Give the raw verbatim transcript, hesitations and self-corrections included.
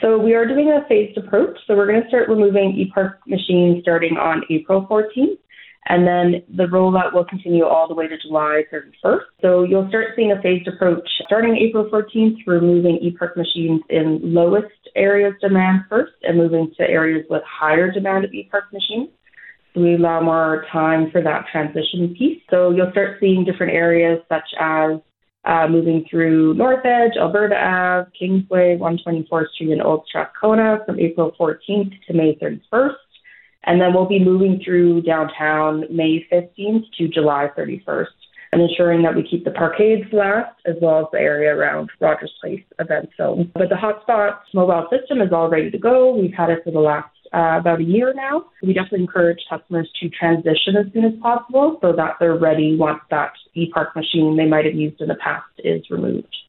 So we are doing a phased approach. So we're going to start removing ePark machines starting on April fourteenth. And then the rollout will continue all the way to July thirty-first. So you'll start seeing a phased approach starting April fourteenth, removing ePark machines in lowest areas demand first and moving to areas with higher demand of ePark machines. So we allow more time for that transition piece. So you'll start seeing different areas such as uh, moving through North Edge, Alberta Avenue, Kingsway, one twenty-fourth Street, and Old Strathcona from April fourteenth to May thirty-first. And then we'll be moving through downtown May fifteenth to July thirty-first and ensuring that we keep the parkades last as well as the area around Rogers Place event zone. But the Hotspot mobile system is all ready to go. We've had it for the last uh, about a year now. We definitely encourage customers to transition as soon as possible so that they're ready once that ePark machine they might have used in the past is removed.